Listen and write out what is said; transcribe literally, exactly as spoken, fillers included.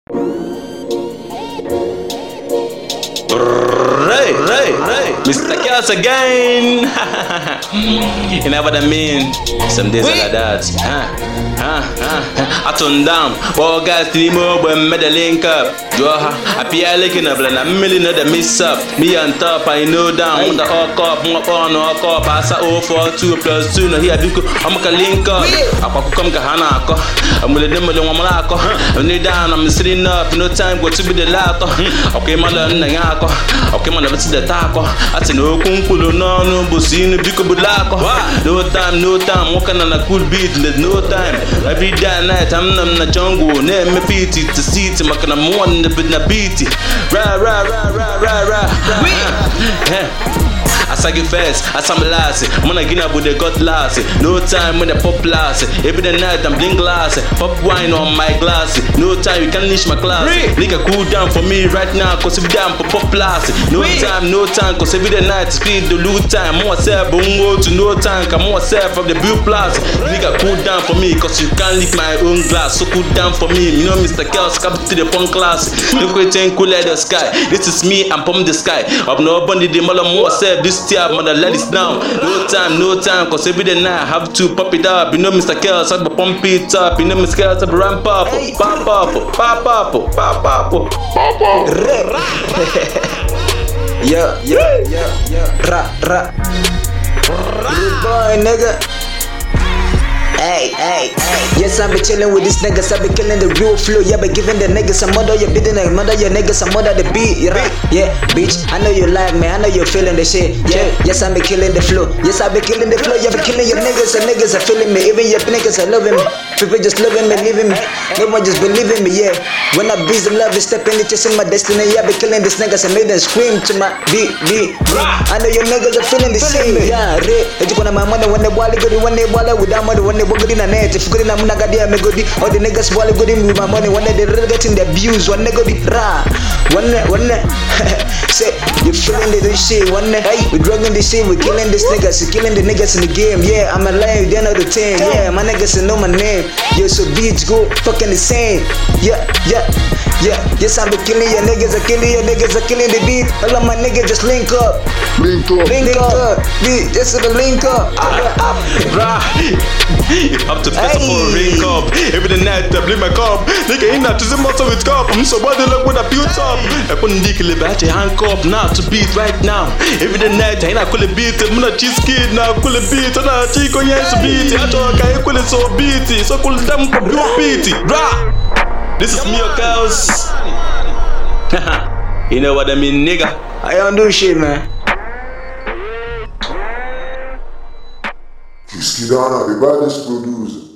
Right, right, right. Mister Chaos again. You know what I mean? Some days like that. Huh? Huh? Huh? I turn down. Well, guys, the more when me the link up. Joha, I be looking up and a million of the miss up. Me on top, I know down. On the hawk up, more on hawk up. I say oh four two plus two. No here do. I'm gonna link up. I come to Hana. I'm gonna them along Malako. I'm down. I'm sitting up. No time go to be the lato. Okay, man, I'm okay, man, never see the taco. I say no kunkulo, no, no, busino, biko bulako. No time, no time, walking on a cool beat, there's no time. Every day and night, I'm in the jungle, name me pity to see to make a morning, the bit na beaty. Ra, ra, ra, ra, ra, ra, ra. I say it fast, I say my last. Man, I get up with the gut last. No time when the pop last. Every night I'm bling glass. Pop wine on my glass. No time you can leash my class. Nigga cool down for me right now, cause if down for pop last. No time, no time, cause every night speed the loot time. More self, bongo to no time, come more self from the blue plus. Nigga cool down for me, cause you can't lick my own glass. So cool down for me. You know Mister Chaos come to the punk class. Look at you cool at the sky. This is me, I'm from the sky. Up nobody the mother more self. This mother let it down. No time, no time, cause every day night I have to pop it up. You know Mister Chaos, I pump it up. You know Mister Chaos, I ramp up. Pop up, pop up, pop up, pop up. Yeah, yeah, yeah, yeah. Ra, ra. Good boy, nigga. Hey, hey, hey. Yes, I be chillin' with these niggas. I be killing the real flow. Yeah, be giving the niggas some mother. You beating the mother. Your niggas some mother. The beat, right? Yeah, bitch. I know you like me. I know you're feeling the shit. Yeah, yes, I be killing the flow. Yes, I be killing the flow. You be killing your niggas. And niggas are feeling me. Even your niggas are loving me. People just loving me, leaving me. No one just believing me. Yeah. When I beat the love, stepping it, chasing my destiny. Yeah, I be killing these niggas and made them scream to my beat, beat. I know your niggas are feeling the same. Yeah, re. You gonna my money when they wallet good, when they wallet without money, when they good in a net. If good in a munagadia, me good. All the niggas wallet good in with my money. When they really getting the abuse, when they go be ra. One one say you feeling the shit. One hey, we drugging this shit, we killing these niggas, we killing the niggas in the game. Yeah, I'm a lion, the end of the ten. Yeah, my niggas know my name. Yeah, so bitch go fucking insane. Yeah, yeah. Yeah, yes, I'm killing your niggas, I'm killing your niggas, I'm killing the beat. All of my niggas just link up. Link up. Link, link up. up. Beat, just the link up. Right. You have to first of all link up. Every night I blame my cup. Nigga ain't not to the muscle with cup. I'm so bad look when I built up. I couldn't dig a batch handcuff now to beat right now. Every night I could beat it. I'm not cheese kid now, could beat. I'm not cheek on yes beat. I talk, I could so beat it. So cool them could beat it. Right. This is Mister Chaos. You know what I mean, nigga? I don't do shit, man. Skidana, the baddest producer.